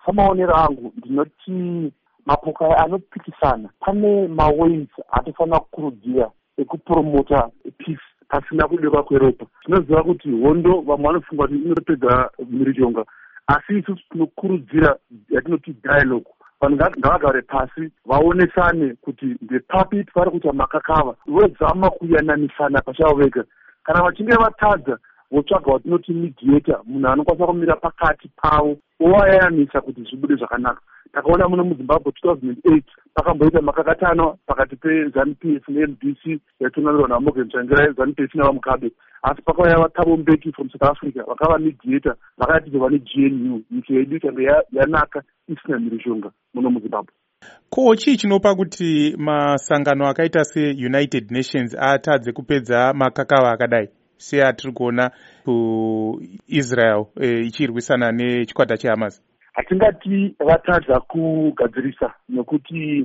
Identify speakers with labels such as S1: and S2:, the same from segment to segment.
S1: samaonero angu ndinoti mapoka aya anopikisana pane maways atofanira kukurudzira ekupromota peace pasina kudekwa kweropa. Tinoziva kuti hondo vamwe vanofunga kuti inopedza mhirizhonga, asi isusu tinokurudzira yatinoti dialogue. Vanhu ngavagare pasi vaonesane kuti ndepapi vari kuita makakava, vozama kuyananisana pachavo vega. Kana vachinge vatadza votsvaga watinoti mediator, munhu anokwanisa kumira pakati pavo ovayananisa kuti zvibude zvakanaka. Takaona muno muZimbabwe 2008 pakamboita makakatano pakati peZANU-PF neMDC yatungamirwa naMorgan Tsvangirai, ZANU-PF navaMugabe, asi pakauya vaThabo Mbeki from South Africa vakava mediator, vakati vane GNU, nyika yedu ikanga yanaka isina mhirizhonga muno muZimbabwe.
S2: Ko chii chinopa kuti masangano akaita seUnited Nations atadze kupedza makakava akadai seatiri kuona kuIsrael ichirwisana nechikwata cheHamas?
S1: Hatingati vatadza kugadzirisa nekuti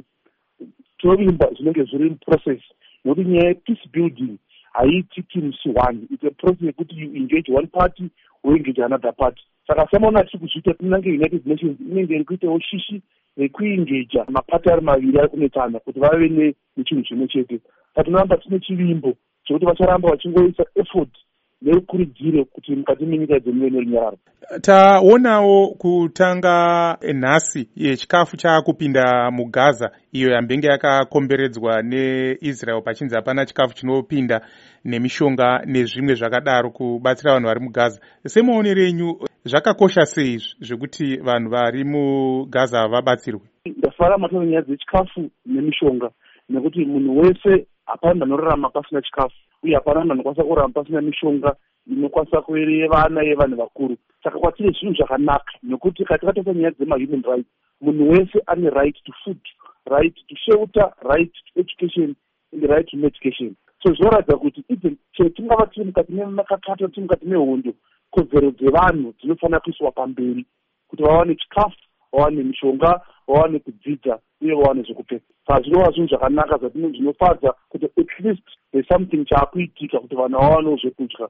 S1: toimba zvinenge zviri muprocess, nekuti nyaya yepeace building haitiki musi one. It's a process yekuti you engage one party or engage another party. Saka samaona tiri kuzviita tinange United Nations inenge iri kuitawo shishi rekuengeja mapati ari maviri ari kunetsana kuti vave nechinhu chimwe chete. Patinoramba tine chivimbo chekuti vacharamba vachingoisa effort nekukurudziro kuti mukati menyika dzemuve nerunyararo.
S2: Taonawo kutanga nhasi yechikafu chaakupinda muGaza, iyo yambenge yakakomberedzwa neIsrael pachinzi hapana chikafu chinopinda nemishonga nezvimwe zvakadaro kubatsira vanhu vari muGaza. Semaonero enyu zvakakosha sei zvekuti vanhu vari muGaza vabatsirwe?
S1: Ndafara matano nyaya dzechikafu nemishonga, nekuti munhu wese hapana anorarama pasina chikafu, uye hapana munhu anokwanisa kurarama pasina mishonga inokwanisa kuvereye vana yevanhu vakuru. Saka kwatiri zvinhu zvakanaka, nekuti katikatosa nyaya dzema-human rights, munhu wese ane right to food, right to shelter, right to education, and the right to medication. So zvinoratidza kuti tingava tiri mukati memakakata, tiri mukati mehondo, kodzero dzevanhu dzinofanira kuiswa pamberi kuti vawane chikafu, vawane mishonga, vawane kudzidza uye vawane zvekupfeka. Saka zvinova zvinhu zvakanaka zvinofadza kuti at least there's something chaakuitika kuti vanhu vawanewo zvekudya.